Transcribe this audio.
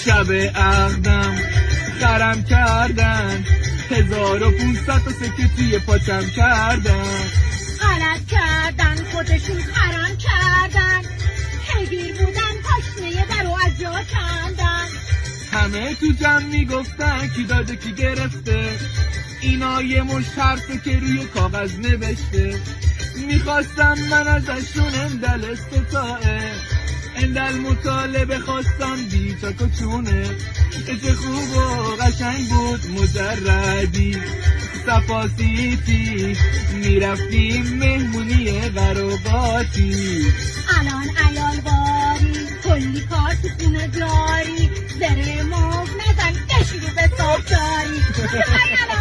شب عقدم خرم کردن 1500 تا سکه توی پاچم کردن. غلط کردن خودشون خرم کردن، هگیر بودن پاشنه درو از جا کندن. همه تو جمع میگفتن کی داده کی گرفته، اینا یه مش حرفه که روی کاغذ نوشته. میخواستم من ازشون اندل استطاعه، اندل مطالبه خواستم بی چک و چونه. چه خوب و قشنگ بود مجردی صفاسیتی، میرفتیم مهمونی قراباتی. الان عیال باری کلی کار تو خونه داری، زره موف نزن کشی رو به صاف داری.